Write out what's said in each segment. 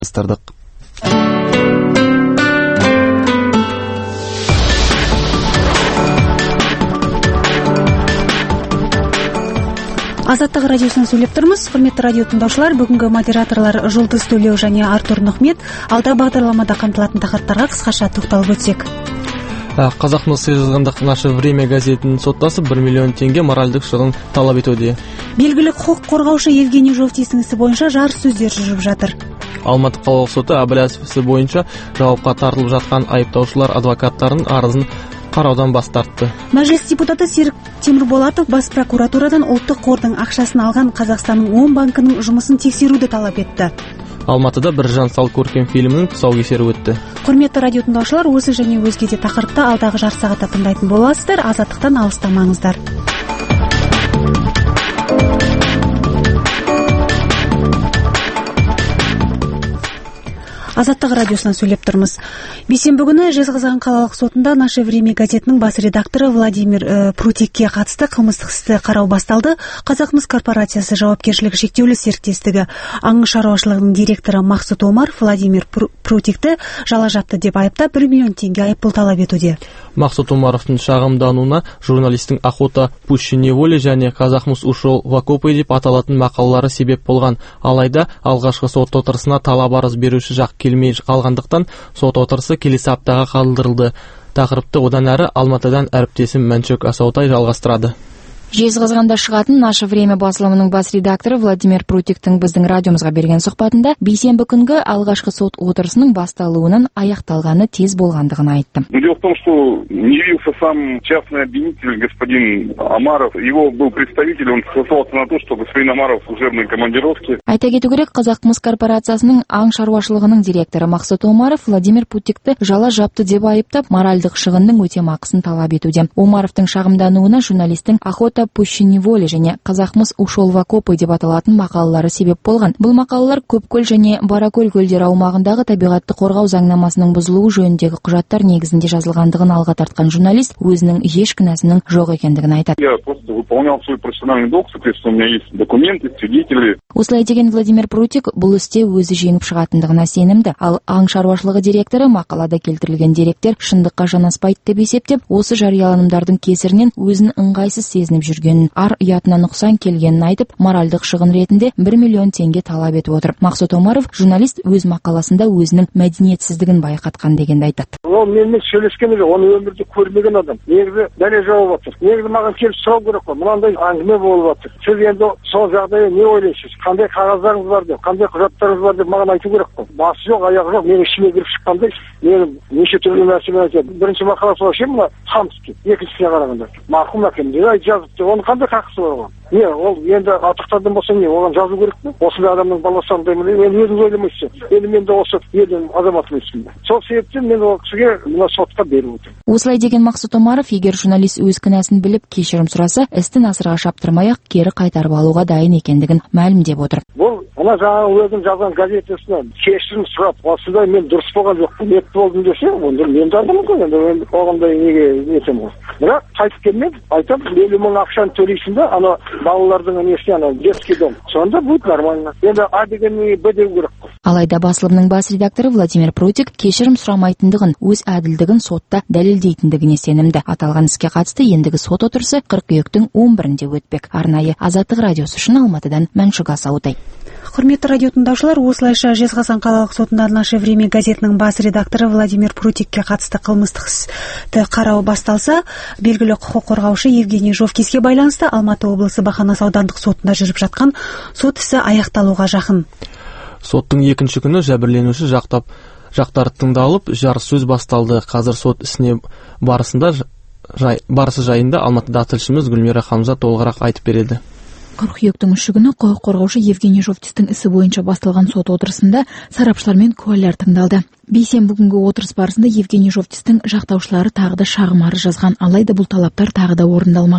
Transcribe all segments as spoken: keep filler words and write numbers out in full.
Бастырдык. Азаттык радиосунан сүйлөп турмуз. Құрметті радио тыңдаушылар, бүгүнкү модераторлор Жулдуз Төлөө және Артур Нохмет. Алда багдарламада камтылатын тақырыптарға кыскаша токтолуп өтсек. Казахмыс сыйгызгандык «Наше время» газетинин соттасы bir миллион теңге моральдык шығын талап этүүдө. Белгилүү хукук коргоочу Евгений Жовтистин иси боюнча жар сөздөр жүрүп жатыр. Алматы қалалық соты Абылязов иси боюнча жауапка тартылып жаткан айыптаушылар адвокаттарынын арызын караудан бас тартты. Мәжіліс депутаты Серик Темирболатов бас прокуратурадан улуттук кордун акчасын алган Казакстандын он банкынын жумусын текшерүүдү талап этти. Алматыда Биржан Сал көркем фильминин тұсаукесері өтті. Құрметті радио тыңдаушылар, осы және өзге де тақырыпта алдағы жарты сағатта тыңдайтын боласыздар. Азаттықтан алыстамаңыздар. Азаттык радиосунан сүйлөп турмуз. Бейсенбі күнү Жезказган қалалық сотунда «Наше время» газетинин бас редактору Владимир э, Прутикке катысты кылмыстык исти кароо басталды. Казакмыс корпорациясы жоопкерчилиги шектүүлүү сериктестиги аң шаруашылыгынын директору Максут Омаров Владимир Прутикти жала жапты деп айыптап bir миллион теңге айыппул талап этүүдө. Максут Омаровдун шагымданууна журналисттин Охота пуще неволе және Казахмыс ушел в окопы деп аталатын макалалары себеп болгон. Алайда алгачкы сот отурусуна талап арыз берүүчү жак келмей калгандыктан сот отурусу келесі аптага калтырылды. Тақырыпты одан әрі Алматыдан әріптесім Мәншөк Асаутай жалғастырады. Жезказганда шығатын «Наше время» басылымының бас редакторы Владимир Прутиктің біздің радиомызға берген сұхбатында бейсенбі күнгі алғашқы сот отырысының басталуынан аяқталғаны тез болғандығын айтты. Дело в том, что не явился сам частный обвинитель господин Омаров, его был представитель, он сослался на то, что господин Омаров в служебной командировке. Айта кету керек, Казакмыс корпорациясының аң шаруашылығының директоры Максут Омаров Владимир Прутикті жала жапты деп айыптап, моральдық шығынның өтемақысын талап етуде. Омаровтың шағымдануына журналисттің Охота пуще неволе және Казахмыс ушел в окопы деп аталатын мақалалары себеп болған. Бұл мақалалар Көпкөл және Баракөл көлдері аумағындағы табиғатты қорғау заңнамасының бұзылуы жөніндегі құжаттар негізінде жазылғандығын алға тартқан журналист өзінің еш кінәсінің жоқ екендігін айтады. Я просто выполнял свой профессиональный долг, соответственно, у меня есть документы, свидетели. Осылай деген Владимир Прутик бұл істе өзі жеңіп шығатындығына сенімді. Ал аң шаруашылығы директоры мақалада келтірілген деректер шындыққа жанаспайды деп есептеп, осы жарияланымдардың кесірінен өзін ыңғайсыз сезініп жүргенін, ар ұятына нұқсан келгенін айтып, моральдық шығын ретінде bir миллион теңге талап етіп отыр. Максут Омаров журналист өз мақаласында өзінің мәдениетсіздігін байқатқан дегенді айтады. Ол менімен сөйлескен жоқ, оны өмірде көрмеген адам. Негізі дәлел жауап отыр. Негізі маған келіп сұрау керек қой. Мынандай әңгіме болып отыр. Сіз енді сол жағдайда не ойлайсыз? Қандай қағаздарыңыз бар деп, қандай құжаттарыңыз бар деп маған айту керек қой. Басы жоқ, аяғы жоқ, менің ішіме кіріп шыққандай, мен неше түрлі нәрселер айтады. Бірінші мақаласы вообще мына хамский, екіншісіне қарағанда. Марқұм әкем не жазыпты, оның қандай хақысы бар оған? Не, ол енді атықтардан болса не, оған жазу керек пе? Осындай адамның баласы андай ма? Енді өзіңіз ойламайсыз. Енді мен де осы елдің азаматымын. Сол себептен мен ол кісіге мына сотқа беріп отырмын. Осылай деген Максут Омаров, егер журналист өз кінәсін біліп кешірім сұраса, істі асыра шаптырмай-ақ кері қайтарып алуға дайын екендігін мәлімдеп отыр. Бұл ана жаңағы өзім жазған газетесінен кешірім сұрап, осындай мен дұрыс болған жоқпын, епті болдым десе, онда мен де адаммын ғой, енді оғандай неге нетем ғой. Бірақ қайтып келмеп, айтам, елу мың ақшаны төлейсің да, ана балалардың несіне, ана детский дом. Сонда будет нормально. Енді А дегеннен Б деу керек қой. Алайда басылымның бас редакторы Владимир Прутик кешірім сұрамайтындығын, өз әділдігін сотта дәлелдейтіндігіне сенімді. Аталған іске қатысты ендігі сот отырысы қыркүйектің он бірінде өтпек. Арнайы Азаттық радиосы үшін Алматыдан Мәншүк Асаутай. Құрметті радио тыңдаушылар, осылайша Жезказган қалалық сотында «Наше время» газетінің бас редакторы Владимир Прутикке қатысты қылмыстық істі қарау басталса, белгілі құқық қорғаушы Евгений Жовкиске байланысты Алматы облысы Бақанас аудандық сотында жүріп жатқан сот ісі аяқталуға жақын. Соттың екінші күні жәбірленуші жақтап жақтар тыңдалып, жарыс сөз басталды. Қазір сот ісіне барысында жай, барысы жайында Алматыда тілшіміз Гүлмира Хамза толығырақ айтып береді. Қыркүйектің үші күні құқық қорғаушы Евгений Жовтистің ісі бойынша басталған сот отырысында сарапшылар мен куәлер тыңдалды. Бейсенбі күнгі отырыс барысында Евгений Жовтистің жақтаушылары тағы да шағым арыз жазған, алайда бұл талаптар тағы да орындалмаған.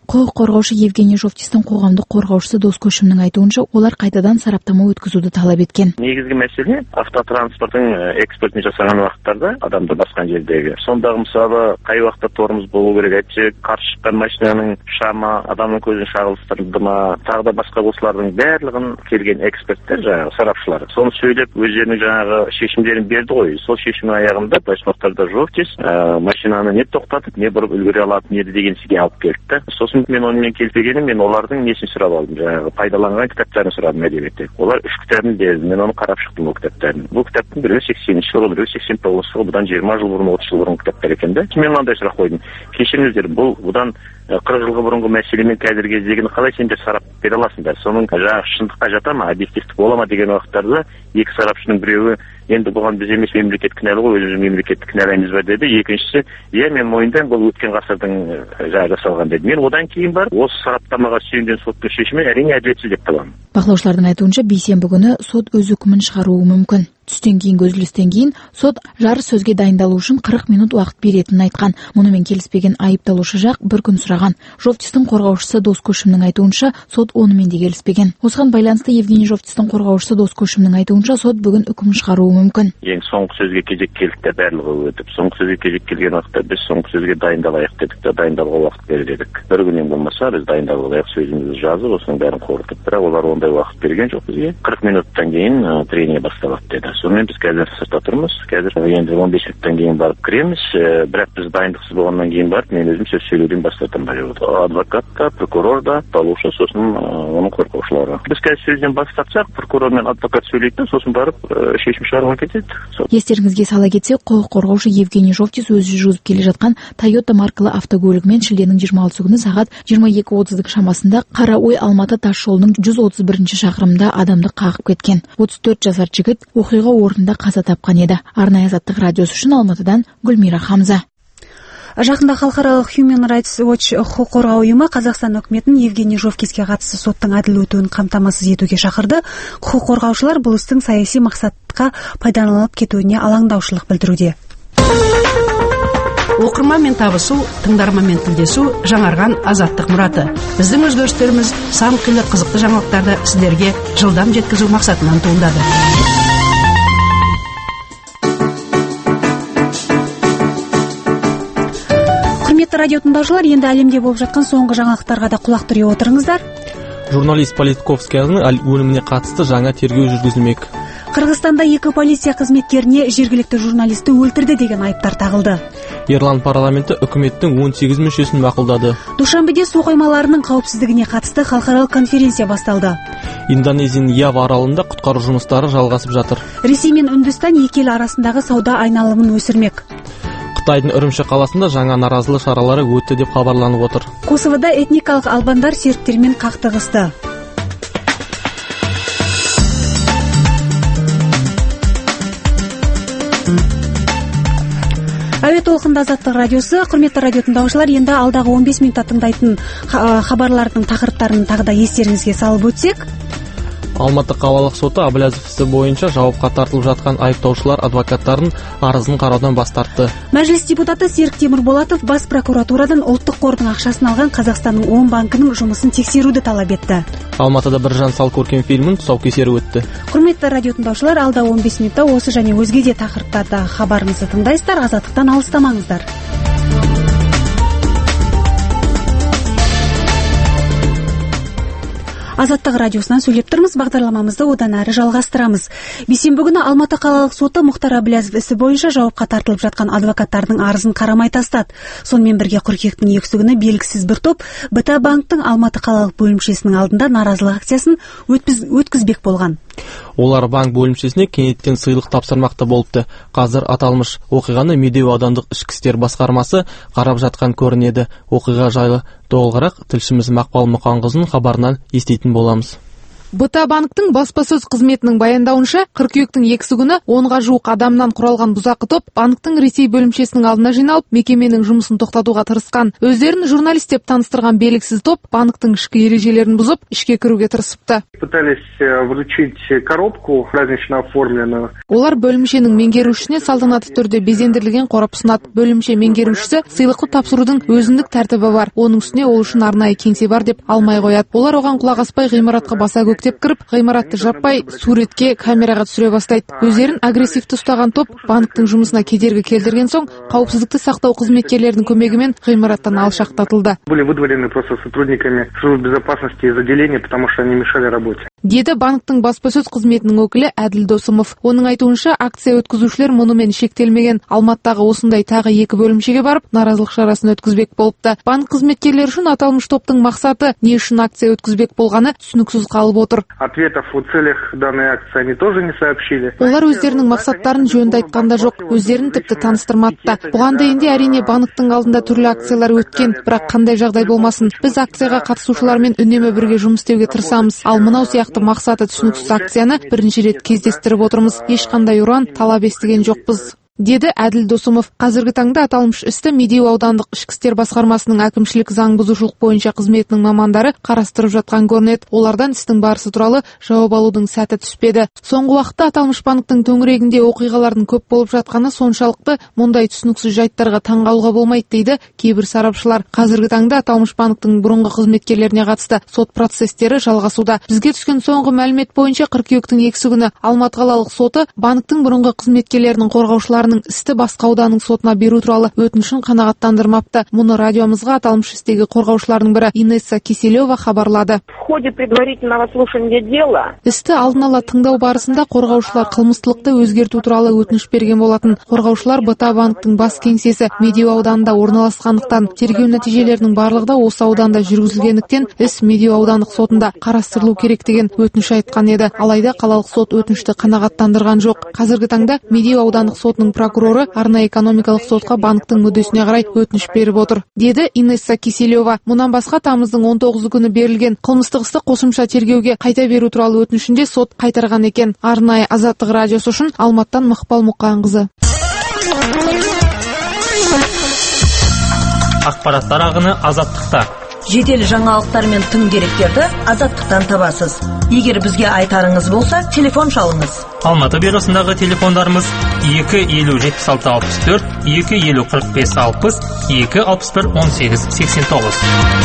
Құқық қорғаушы Евгений Жовтистің қоғамдық қорғаушысы дос көшімнің айтуынша, олар қайтадан сараптама өткізуді талап еткен. Негізгі мәселе автотранспорттың экспортын жасаған уақыттарда адамды басқан жердегі. Сондағы мысалы қай уақытта торымыз болу керек, әйтсе қарсы шыққан машинаның шамы адамның көзін шағылыстырды ма, тағы да басқа осылардың барлығын келген эксперттер, жаңағы сарапшылар, соны сөйлеп өздерінің жаңағы шешімдерін берді ғой. Сол шешімнің аяғында байсмақтарда Жовтист ә, машинаны не тоқтатып, не бұрып үлгере алатын еді деген сізге алып келді. Сосын мен онымен келпегенім, мен олардың несін сұрап алдым, жаңағы пайдаланған кітаптарын сұрадым әдебиетте. Олар үш кітабын берді, мен оны қарап шықтым бұл кітаптарын. Бұл кітаптың біреуі сексенінші жылы, біреуі сексен тоғызыншы жылы, бұдан жиырма жыл бұрын, отыз жыл бұрын кітаптар екен да. Мен мынандай сұрақ қойдым. Кешіріңіздер, бұл бұдан қырық жылғы бұрынғы мәселемен қазіргі кездегіні қалай сендер сарап бере аласыңдар? Соның жаңағы шындыққа жата ма, объективтік бола ма деген уақыттарда екі сарапшының біреуі енді бұған біз емес мемлекет кінәлі ғой, өзіміз мемлекетті кінәлаймыз ба деді. Екіншісі, иә мен мойындаймын, бұл өткен ғасырдың жаңағы жасалған деді. Мен одан кейін бар осы сараптамаға сүйенген соттың шешімі әрине әділетсіз деп табамын. Бақылаушылардың айтуынша, бейсенбі күні сот өз үкімін шығаруы мүмкін. Түстен кейінгі үзілістен кейін сот жарыс сөзге дайындалу үшін қырық минут уақыт беретінін айтқан. Мұнымен келіспеген айыпталушы жақ бір күн сұраған. Жовтистің қорғаушысы дос көшімнің айтуынша, сот онымен де келіспеген. Осыған байланысты Евгений Жовтистің қорғаушысы дос көшімнің айтуынша, сот бүгін үкім шығаруы мүмкін. Ең соңғы сөзге кезек келді, барлығы өтіп, соңғы сөзге кезек келген уақытта біз соңғы сөзге дайындалайық дедік те, дайындалуға уақыт берер едік. Бір күннен болмаса біз дайындалайық сөзімізді жазып, осының бәрін қорытып, бірақ олар ондай уақыт берген жоқ бізге. қырық минуттан кейін трение басталады деді. Сонымен біз қазір сыртта тұрмыз. Қазір енді он бес минуттан кейін барып кіреміз. Бірақ біз дайындықсыз болғаннан кейін барып, мен өзім сөз сөйлеуден бастадым. Адвокат та, прокурор да, талушы, сосын оның қорғаушылары. Біз қазір сөзден бас тартсақ, прокурор мен адвокат сөйлейді, сосын барып шешім шығаруға кетеді. Естеріңізге сала кетсек, құқық қорғаушы Евгений Жовтист өзі жүргізіп келе жатқан Toyota маркалы автокөлігімен шілденің жиырма алтысы күні сағат жиырма екі отыздың шамасында Қараой Алматы тас жолының жүз отыз бірінші шақырымында адамды қағып кеткен. отыз төрт жасар жігіт оқиға орнында қаза тапқан еді. Арнайы Азаттық радиосы үшін Алматыдан Гүлмира Хамза. Жақында халықаралық Human Rights Watch құқық қорғау ұйымы Қазақстан үкіметін Евгений Жовтистке қатысты соттың әділ өтуін қамтамасыз етуге шақырды. Құқық қорғаушылар бұл істің саяси мақсатқа пайдаланылып кетуіне алаңдаушылық білдіруде. Оқырманмен табысу, тыңдарманмен тілдесу жаңарған азаттық мұраты. Біздің өзгерістеріміз сан қилы қызықты жаңалықтарды сіздерге жылдам жеткізу мақсатынан туындады. Құрметті радио тыңдаушылар, енді әлемде болып жатқан соңғы жаңалықтарға да құлақ түре отырыңыздар. Журналист Политковскаяның өліміне қатысты жаңа тергеу жүргізілмек. Қырғызстанда екі полиция қызметкеріне жергілікті журналисті өлтірді деген айыптар тағылды. Ирланд парламенті үкіметтің он сегіз мүшесін мақұлдады. Душанбеде су қоймаларының қауіпсіздігіне қатысты халықаралық конференция басталды. Индонезияның Ява аралында құтқару жұмыстары жалғасып жатыр. Ресей мен Үндістан екі ел арасындағы сауда айналымын өсірмек. Қытайдың Үрімші қаласында жаңа наразылық шаралары өтті деп хабарланып отыр. Косовода этникалық албандар серіктермен қақтығысты. Әуе толқында Азаттық радиосы. Құрметті радио тыңдаушылар, енді алдағы он бес минутта тыңдайтын хабарлардың тақырыптарын тағы да естеріңізге салып өтсек. Алматы қалалық соты Абылязов ісі бойынша жауапқа тартылып жатқан айыптаушылар адвокаттарын арызын қараудан бас тартты. Мәжіліс депутаты Серік Темірболатов бас прокуратурадан ұлттық қордың ақшасын алған Қазақстанның он банкінің жұмысын тексеруді талап етті. Алматыда Біржан Сал көркем фильмін тұсаукесері өтті. Құрметті радио тыңдаушылар, алда он бес минутта осы және өзге де тақырыптарда хабарымызды тыңдайсыздар. Азаттықтан алыстамаңыздар. Азаттық радиосынан сөйлеп тұрмыз, бағдарламамызды одан әрі жалғастырамыз. Бейсенбі күні Алматы қалалық соты Мұхтар Әбіләзов ісі бойынша жауапқа тартылып жатқан адвокаттардың арызын қарамай тастады. Сонымен бірге қыркүйектің екісі күні белгісіз бір топ БТА банктың Алматы қалалық бөлімшесінің алдында наразылық акциясын өткізбек болған. Олар банк бөлімшесіне кенеттен сыйлық тапсырмақта болыпты. Қазір аталмыш оқиғаны Медеу аудандық ішкі істер басқармасы қарап жатқан көрінеді. Оқиға жайлы толығырақ тілшіміз Мақпал Мұқанқызының хабарынан еститін боламыз. БТА банктың баспасөз қызметінің баяндауынша, қыркүйектің екісі күні онға жуық адамнан құралған бұзақы топ банктың Ресей бөлімшесінің алдына жиналып, мекеменің жұмысын тоқтатуға тырысқан. Өздерін журналист деп таныстырған белгісіз топ банктың ішкі ережелерін бұзып, ішке кіруге тырысыпты. Пытались вручить коробку празднично оформленную. Олар бөлімшенің меңгерушісіне салтанатты түрде безендірілген қорап ұсынады. Бөлімше меңгерушісі сыйлықты тапсырудың өзіндік тәртібі бар. Оның үстіне ол үшін арнайы кеңсе бар деп алмай қояды. Олар оған құлақ аспай ғимаратқа баса көктеп кіріп, ғимаратты жаппай суретке, камераға түсіре бастайды. Өздерін агрессивті ұстаған топ банктың жұмысына кедергі келтірген соң, қауіпсіздікті сақтау қызметкерлерінің көмегімен ғимараттан алшақтатылды. Были выдворены просто сотрудниками службы безопасности из отделения, потому что они мешали работе. Деді банктың баспасөз қызметінің өкілі Әділ Досымов. Оның айтуынша, акция өткізушілер мұнымен шектелмеген. Алматыдағы осындай тағы екі бөлімшеге барып, наразылық шарасын өткізбек болыпты. Банк қызметкерлері үшін аталмыш топтың мақсаты не үшін акция өткізбек болғаны түсініксіз қалып отыр. Ответов о целях данной акции они тоже не сообщили. Олар өздерінің мақсаттарын жөнді айтқанда жоқ, өздерін тіпті таныстырмады. Бұған дейін де әрине банктың алдында түрлі акциялар өткен, бірақ қандай жағдай болмасын, біз акцияға қатысушылармен үнемі бірге жұмыс істеуге тырысамыз. Ал мынау сияқты мақсаты түсініксіз акцияны бірінші рет кездестіріп отырмыз. Ешқандай ұран талап естіген жоқпыз, деді Әділ Досымов. Қазіргі таңда аталмыш істі Медеу аудандық ішкі істер басқармасының әкімшілік заң бұзушылық бойынша қызметінің мамандары қарастырып жатқан көрінеді. Олардан істің барысы туралы жауап алудың сәті түспеді. Соңғы уақытта аталмыш банктың төңірегінде оқиғалардың көп болып жатқаны соншалықты мұндай түсініксіз жайттарға таңғалуға болмайды дейді кейбір сарапшылар. Қазіргі таңда аталмыш банктың бұрынғы қызметкерлеріне қатысты сот процестері жалғасуда. Бізге түскен соңғы мәлімет бойынша қыркүйектің екісі күні Алматы қалалық соты банктың бұрынғы қызметкерлерінің қорғаушылары істі басқа ауданның сотына беру туралы өтінішін қанағаттандырмапты. Мұны радиомызға аталмыш істегі қорғаушылардың бірі Инесса Киселева хабарлады. В ходе предварительного слушания дела істі алдын ала тыңдау барысында қорғаушылар қылмыстылықты өзгерту туралы өтініш берген болатын. Қорғаушылар БТА банктың бас кеңсесі Медеу ауданында орналасқандықтан, тергеу нәтижелерінің барлығы да осы ауданда жүргізілгендіктен, іс Медеу аудандық сотында қарастырылу керек деген өтініш айтқан еді. Алайда қалалық сот өтінішті қанағаттандырған жоқ. Қазіргі таңда Медеу аудандық сотының прокуроры арнайы экономикалық сотқа банктың мүддесіне қарай өтініш беріп отыр, деді Инесса Киселева. Мұнан басқа тамыздың он тоғызы күні берілген қылмыстық істі қосымша тергеуге қайта беру туралы өтінішінде сот қайтарған екен. Арнайы Азаттық радиосы үшін Алматтан Мақпал Мұқанқызы. Ақпараттар ағыны Азаттықта. Жедел жаңалықтар мен тың деректерді Азаттықтан табасыз. Егер бізге айтарыңыз болса, телефон шалыңыз. Алматы бюросындағы телефондарымыз екі елу жетпіс алты алпыс төрт, екі елу қырық бес алпыс, екі алпыс бір он сегіз сексен тоғыз.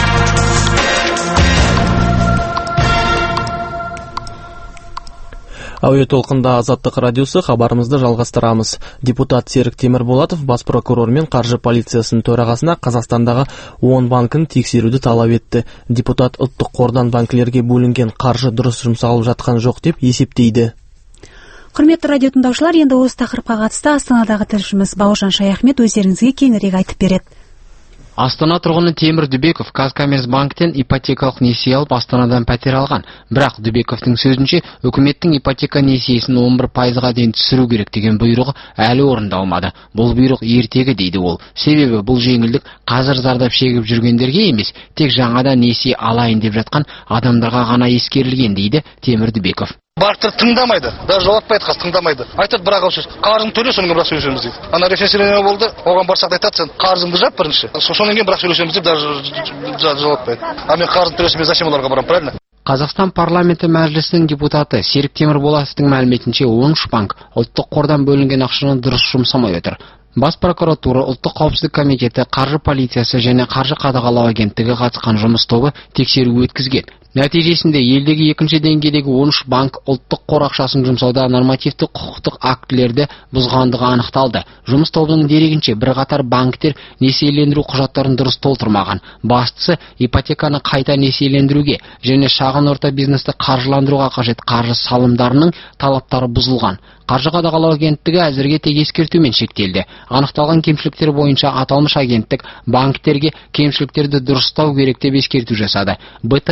Әуе толқында Азаттық радиосы, хабарымызды жалғастырамыз. Депутат Серік Темірболатов бас прокурор мен қаржы полициясының төрағасына Қазақстандағы он банкін тексеруді талап етті. Депутат ұлттық қордан банкілерге бөлінген қаржы дұрыс жұмсалып жатқан жоқ деп есептейді. Құрметті радио тыңдаушылар, енді осы тақырыпқа қатысты Астанадағы тілшіміз Бауыржан Шаяхмет өздеріңізге кеңірек айтып береді. Астана тұрғыны Темір Дүбеков Казкоммерцбанктен ипотекалық несие алып Астанадан пәтер алған. Бірақ Дүбековтың сөзінше, үкіметтің ипотека несиесін он бір пайызға дейін түсіру керек деген бұйрығы әлі орындалмады. Бұл бұйрық ертегі дейді ол. Себебі бұл жеңілдік қазір зардап шегіп жүргендерге емес, тек жаңадан несие алайын деп жатқан адамдарға ғана ескерілген дейді Темір Дүбеков. Банктер тыңдамайды, даже жауап айтқаз тыңдамайды. Айтады бірақ сөз, қарызың төле, соның бірақ сөйлесеміз дейді. Ана референдум болды, оған барсақ айтады, сен қарызыңды жап бірінші. Соның кейін бірақ сөйлесеміз деп даже жауап айтпайды. А мен қарызын төлесем, зачем оларға барам, правильно? Қазақстан парламенті мәжілісінің депутаты Серік Темірболатовтың мәліметінше он үш банк ұлттық қордан бөлінген ақшаны дұрыс жұмсамай отыр. Бас прокуратура, ұлттық қауіпсіздік комитеті, қаржы полициясы және қаржы қадағалау агенттігі қатысқан жұмыс тобы тексеру өткізген. Нәтижесінде елдегі екінші деңгейдегі он үш банк ұлттық қор ақшасын жұмсауда нормативтік құқықтық актілерді бұзғандығы анықталды. Жұмыс тобының дерегінше бірқатар банктер несиелендіру құжаттарын дұрыс толтырмаған. Бастысы, ипотеканы қайта несиелендіруге және шағын орта бизнесті қаржыландыруға қажет қаржы салымдарының талаптары бұзылған. Қаржы қадағалау агенттігі әзірге тек ескертумен шектелді. Анықталған кемшіліктер бойынша аталмыш агенттік банктерге кемшіліктерді дұрыстау керек деп ескерту жасады. БТА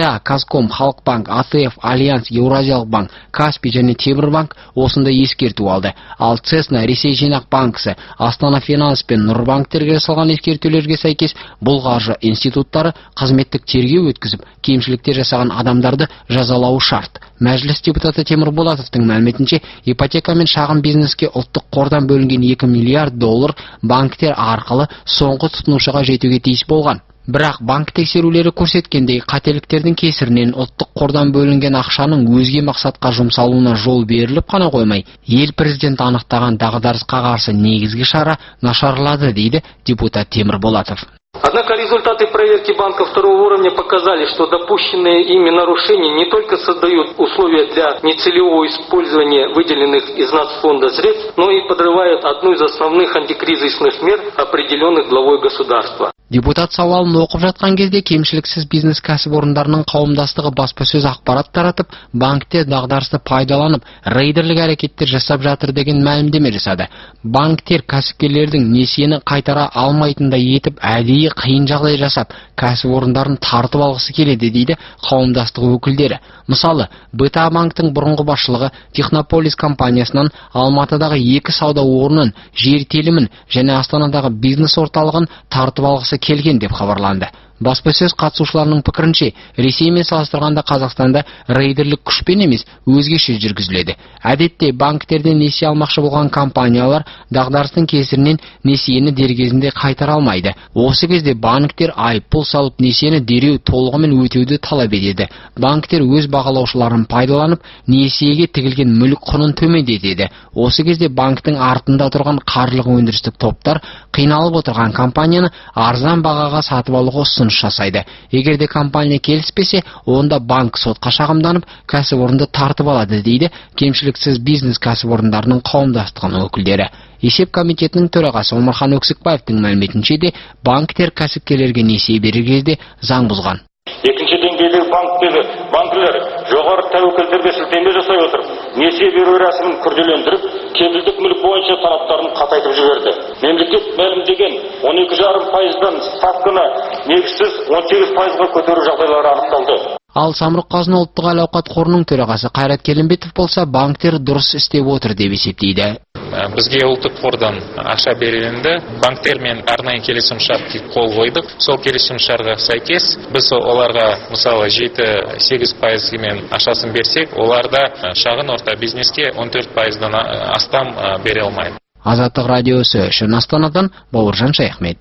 Казахстан, Халықбанк, А Т Ф, Альянс, Еуразиялық банк, Каспий және Темірбанк осындай ескерту алды. Ал Цесна, Ресей жинақ банкісі, Астана Финанс пен Нұрбанктерге салған ескертулерге сәйкес бұл қаржы институттары қызметтік тергеу өткізіп, кемшіліктер жасаған адамдарды жазалауы шарт. Мәжіліс депутаты Темір Болатовтың мәліметінше, ипотека мен шағын бизнеске ұлттық қордан бөлінген екі миллиард доллар банктер арқылы соңғы тұтынушыға жетуге тиіс болған. Бірақ банк тексерулері көрсеткендей қателіктердің кесірінен ұлттық қордан бөлінген ақшаның өзге мақсатқа жұмсалуына жол беріліп қана қоймай, ел президенті анықтаған дағдарысқа қарсы негізгі шара нашарлады, дейді депутат Темір Болатов. Однако результаты проверки банков второго уровня показали, что допущенные ими нарушения не только создают условия для нецелевого использования выделенных из нацфонда средств, но и подрывают одну из основных антикризисных мер, определенных главой государства. Депутат сауалын оқып жатқан кезде кемшіліксіз бизнес кәсіпорындарының қауымдастығы баспасөз ақпарат таратып, банкте дағдарысты пайдаланып, рейдерлік әрекеттер жасап жатыр деген мәлімдеме жасады. Банктер кәсіпкерлердің несиені қайтара алмайтындай етіп, әдейі қиын жағдай жасап, кәсіпорындарын тартып алғысы келеді, дейді қауымдастық өкілдері. Мысалы, Б Т А банктың бұрынғы басшылығы Технополис компаниясынан Алматыдағы екі сауда орнын, жер телімін және Астанадағы бизнес орталығын тартып алғысы келген деп хабарланды. Баспасөз қатысушыларының пікірінше, Ресеймен салыстырғанда Қазақстанда рейдерлік күшпен емес, өзгеше жүргізіледі. Әдетте банктерден несие алмақшы болған компаниялар дағдарыстың кесірінен несиені дер кезінде қайтара алмайды. Осы кезде банктер айыппұл салып, несиені дереу толығымен өтеуді талап етеді. Банктер өз бағалаушыларын пайдаланып, несиеге тігілген мүлік құнын төмендетеді. Осы кезде банктың артында тұрған қаржылық өндірістік топтар қиналып отырған компанияны арзан бағаға сатып алуға ұсыныс жасайды. Егерде компания келіспесе, онда банк сотқа шағымданып, кәсіпорынды тартып алады, дейді кемшіліксіз бизнес кәсіпорындарының қауымдастығының өкілдері. Есеп комитетінің төрағасы Омархан Өксікбаевтың мәліметінше де, банктер кәсіпкерлерге несие берер кезде заң бұзған. Екінші деңгейдегі банктегі банкілер жоғары тәуекелдерге сілтеме жасай отырып, несие беру рәсімін күрделендіріп, кепілдік мүлік бойынша талаптарын қатайтып жіберді. Мемлекет мәлімдеген он екі жарым пайыздан ставканы негізсіз он сегіз пайызға көтеру жағдайлары анықталды. Ал Самұрық-Қазына ұлттық әл-ауқат қорының төрағасы Қайрат Келімбетов болса, банктер дұрыс істеп отыр деп есептейді. Бізге ұлттық қордан ақша берілді, банктермен арнайы келісім шартқа қол қойдық. Сол келісім шартқа сәйкес біз оларға мысалы жеті сегіз пайызымен ақшасын берсек, оларда шағын орта бизнеске он төрт пайыздан астам бере алмайды. Азаттық радиосы үшін Астанадан Бауыржан Шаяхмет.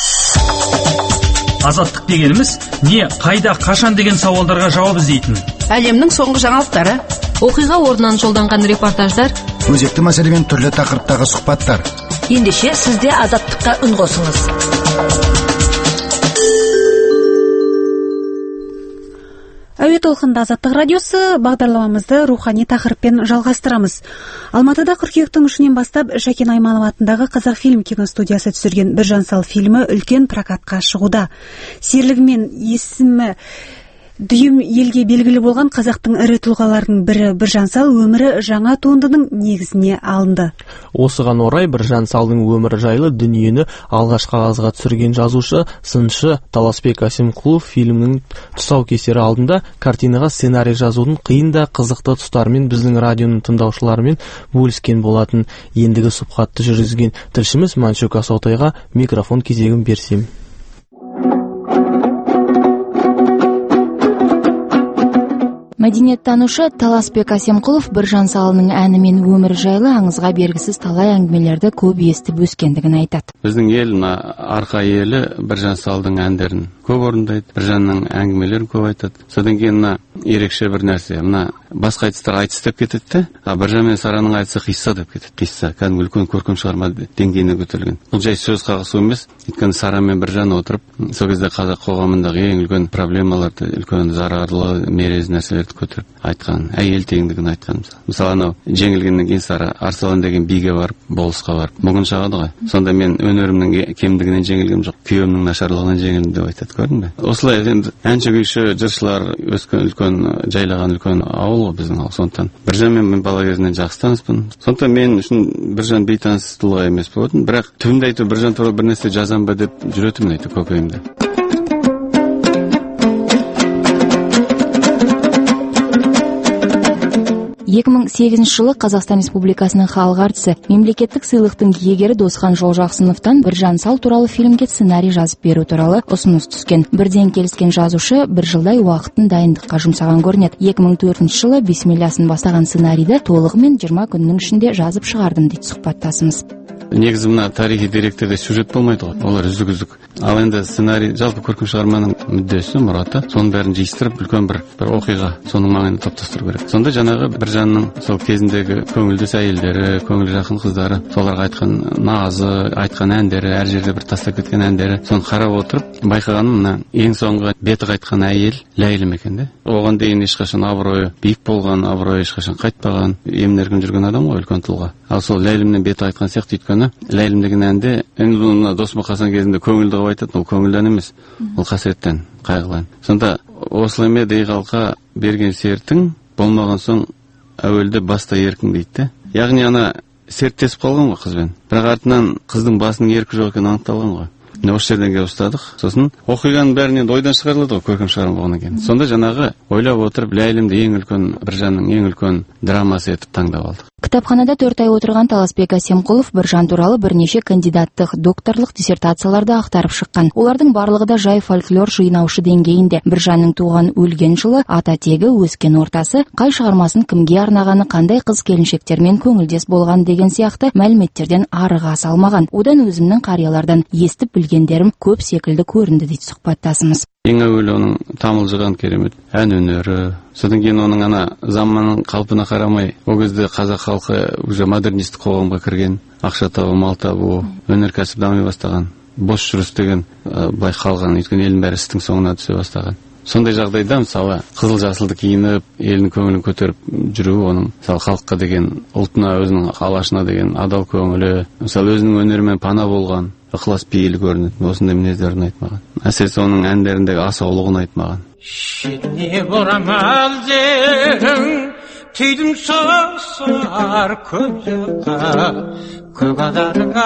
Азаттық дегеніміз не, қайда, қашан деген сауалдарға жауап іздейтін. Әлемнің соңғы жаңалықтары, оқиға орнынан жолданған репортаждар, өзекті мәселемен түрлі тақырыптағы сұхбаттар. Ендеше сізде азаттыққа үн қосыңыз. Әуе толқында Азаттық радиосы, бағдарламамызды рухани тақырыппен жалғастырамыз. Алматыда қыркүйектің үшінен бастап Шәкен Айманов атындағы Қазақфильм киностудиясы түсірген Біржан Сал фильмі үлкен прокатқа шығуда. Серілігімен есімі дүйім елге белгілі болған қазақтың ірі тұлғаларының бірі Біржан Сал өмірі жаңа туындының негізіне алынды. Осыған орай Біржан Салдың өмірі жайлы дүниені алғаш қағазға түсірген жазушы, сыншы Таласбек Әсемқұлов фильмнің тұсаукесері алдында картинаға сценарий жазудың қиын да қызықты тұстарымен біздің радионың тыңдаушыларымен бөліскен болатын. Ендігі сұхбатты жүргізген тілшіміз Маншук Асаутайға микрофон кезегін берсем. Мәдениеттанушы Таласбек Әсемқұлов Біржан Салының әні мен өмірі жайлы аңызға бергісіз талай әңгімелерді көп естіп өскендігін айтады. Біздің ел, арқа елі Біржан Салдың әндерін көп орындайды, Біржанның әңгімелерін көп айтады. Содан кейін ерекше бір нәрсе, мына басқа айтыстар айтыс деп кетеді, а Біржан мен Сараның айтысы қисса деп кетеді. Қисса, кәдімгі үлкен көркем шығарма деңгейіне көтерілген. Бұл жай сөз қағысу емес, өйткені Сара мен Біржан отырып, сол кезде қазақ қоғамындағы ең үлкен проблемаларды, үлкен зарарлы, мерез нәрселерді көтеріп айтқан, әйел теңдігін айтқан. Мысалы, анау жеңілгеннен кейін Сара Арсалан деген биге барып, болысқа барып, мұғын шағады ғой. Сонда мен өнерімнің кемдігінен жеңілгем жоқ, күйеуімнің нашарлығынан жеңілдім деп айтады, көрдің бе? Осылай енді әнші күйші жыршылар өскен үлкен жайлаған үлкен ауыл ғой біздің ауыл. Сондықтан Біржанмен мен бала кезінен жақсы таныспын. Сондықтан мен үшін Біржан бейтаныс тұлға емес болатын, бірақ түбінде айтып Біржан туралы бір нәрсе жазам ба деп жүретінмін айтып көкейімде. эки миң сегизинчи жылы Қазақстан Республикасының халық артисі, мемлекеттік сыйлықтың иегері Досхан Жолжақсыновтан Біржан Сал туралы фильмге сценарий жазып беру туралы ұсыныс түскен. Бірден келіскен жазушы бір жылдай уақытын дайындыққа жұмсаған көрінеді. эки миң төртінші жылы бисмиллясын бастаған сценарийді толығымен жиырма күннің ішінде жазып шығардым дейді сұхбаттасымыз. Негізі мына тарихи деректерде сюжет болмайды ғой, олар үзік-үзік. Ал енді сценарий, жалпы көркем шығарманың мүддесі, мұраты, соның бәрін жиыстырып, үлкен бір бір оқиға, соның маңайында топтастыру керек. Сонда жаңағы Біржанның сол кезіндегі көңілдес әйелдері, көңілі жақын қыздары, соларға айтқан назы, айтқан әндері, әр жерде бір тастап кеткен әндері, соны қарап отырып, байқағаным мына ең соңғы беті қайтқан әйел Ләйлім екен де. Оған дейін ешқашан абыройы биік болған, абыройы ешқашан қайтпаған, емін-еркін жүрген адам ғой, үлкен тұлға. Ал сол Ләйлімнен беті қайтқан сияқты, өйткені Ләйлім деген әнде, енді бұны Досмұқасан кезінде көңілді қылып айтады, ол көңілден емес, ол қасіреттен, қайғылан. Сонда осылай ме дей қалқа берген сертің болмаған соң әуелде баста еркің дейді. Яғни ана серттесіп қалған ғой қызбен. Бірақ артынан қыздың басының еркі жоқ екені анықталған ғой. Осы жерден келіп ұстадық. Сосын оқиғаның бәрін енді ойдан шығарылады ғой, көркем шығарма болғаннан кейін. Сонда жаңағы ойлап отырып Ләйлімді ең үлкен, Біржанның ең үлкен драмасы етіп таңдап алдық. Кітапханада төрт ай отырған Таласбек Әсемқұлов Біржан туралы бірнеше кандидаттық, докторлық диссертацияларды ақтарып шыққан. Олардың барлығы да жай фольклор жинаушы деңгейінде. Біржанның туған өлген жылы, ата тегі, өскен ортасы, қай шығармасын кімге арнағаны, қандай қыз келіншектермен көңілдес болған деген сияқты мәліметтерден арыға салмаған. Одан өзімнің қариялардан естіп білгендерім көп секілді көрінді дейді сұхбаттасымыз. Ең әуелі оның тамылжыған керемет ән өнері, содан кейін оның ана заманның қалпына қарамай, ол кезде қазақ халқы уже модернистік қоғамға кірген, ақша табу, мал табу, өнеркәсіп дами бастаған, бос жүріс деген байқалған, өйткені елдің бәрі істің соңына түсе бастаған. Сондай жағдайда мысалы қызыл жасылды киініп, елдің көңілін көтеріп жүру, оның мысалы халыққа деген, ұлтына, өзінің алашына деген адал көңілі, мысалы өзінің өнерімен пана болған, ықылас пейілі көрінеді. Осындай мінездерін айтмаған. Әсіресе оның әндеріндегі асаулығын айтмаған. Шетіне борамал зең, түйдім сосар көзіға, көгадарыңа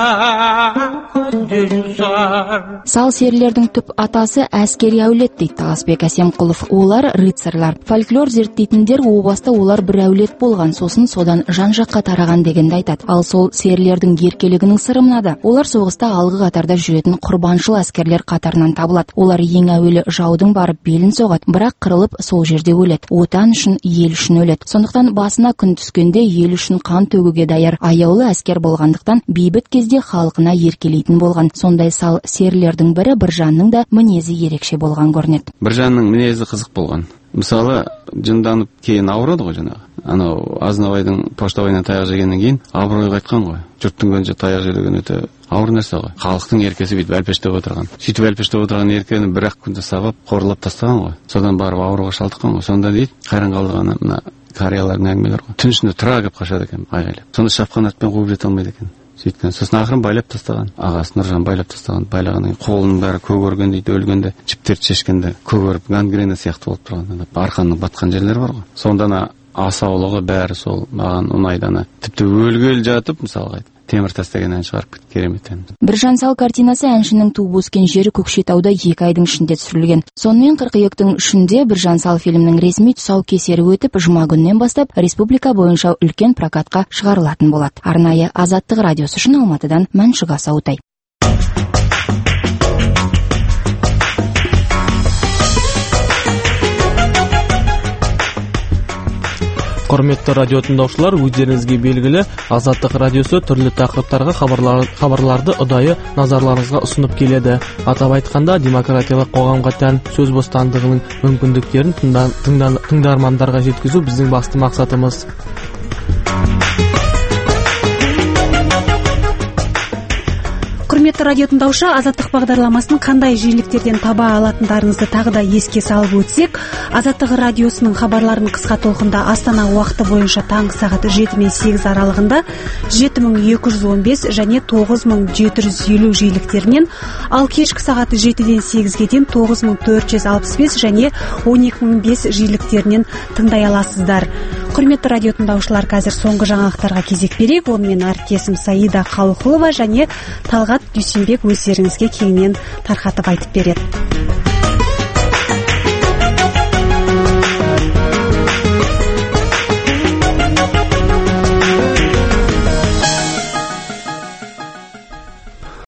көзде жусар. Сал серілердің түп атасы әскери әулет дейді Таласбек Әсемқұлов. Олар рыцарьлар. Фольклор зерттейтіндер о баста олар бір әулет болған, сосын содан жан-жаққа тараған дегенді айтады. Ал сол серілердің еркелігінің сыры мынада. Олар соғыста алғы қатарда жүретін құрбаншыл әскерлер қатарынан табылады. Олар ең әуелі жаудың барып белін соғады, бірақ қырылып сол жерде өледі. Отан үшін, ел үшін өледі. Сондықтан басына күн түскенде ел үшін қан төгуге даяр аяулы әскер болғандықтан бейбіт кезде халқына еркелейтін болған. Сондай сал серілердің бірі Біржанның да мінезі ерекше болған көрінеді. Біржанның мінезі қызық болған. Мысалы, жынданып кейін ауырады ғой жаңағы. Анау Азнабайдың поштабайынан таяқ жегеннен кейін абырой қайтқан ғой. Жұрттың көзінше таяқ жеген өте ауыр нәрсе ғой. Халықтың еркесі бүйтіп әлпештеп отырған. Сөйтіп әлпештеп отырған еркені бір-ақ күнде сабап, қорлап тастаған ғой. Содан барып ауруға шалдыққан ғой. Сонда дейді, қайран қалдырған мына қариялардың әңгімелері ғой. Түн ішінде тұра келіп қашады екен, айғайлап. Сонда шапқан атпен қуып жете алмайды екен. Сөйткен. Сосын ақырын байлап тастаған. Ағасы Нұржан байлап тастаған. Байлағаннан кейін қолының бәрі көгерген дейді, өлгенде, жіптерді шешкенде көгеріп, гангрена сияқты болып тұрған. Арқанның батқан жерлері бар ғой. Сонда асаулығы бәрі сол маған ұнайды. Ана тіпті өлгелі жатып, мысалға темір тас деген ән шығарып кетті, керемет ән. Біржан Сал картинасы әншінің туып өскен жері Көкшетауда екі айдың ішінде түсірілген. Сонымен қыркүйектің үшінде Біржан Сал фильмінің ресми тұсаукесері өтіп, жұма күннен бастап республика бойынша үлкен прокатқа шығарылатын болады. Арнайы Азаттық радиосы үшін Алматыдан Мәншүк Асаутай. Құрметті радио тыңдаушылар, өздеріңізге белгілі Азаттық радиосы түрлі тақырыптарға хабарлар, хабарларды ұдайы назарларыңызға ұсынып келеді. Атап айтқанда, демократиялық қоғамға тән сөз бостандығының мүмкіндіктерін тыңда, тыңда, тыңдармандарға жеткізу біздің басты мақсатымыз. Құрметті радио тыңдаушы, Азаттық бағдарламасын қандай жиіліктерден таба алатындарыңызды тағы да еске салып өтсек, Азаттық радиосының хабарларын қысқа толқында Астана уақыты бойынша таңғы сағат жеті мен сегіз аралығында жеті мың екі жүз он бес және тоғыз мың жеті жүз елу жиіліктерінен, ал кешкі сағат жетіден сегізге дейін тоғыз мың төрт жүз алпыс бес және он екі мың бес жиіліктерінен тыңдай аласыздар. Құрметті радио тыңдаушылар, қазір соңғы жаңалықтарға кезек берейік. Онымен әріптесім Саида Қалықұлова және Талғат Дүйсенбек өздеріңізге кеңінен тарқатып айтып береді.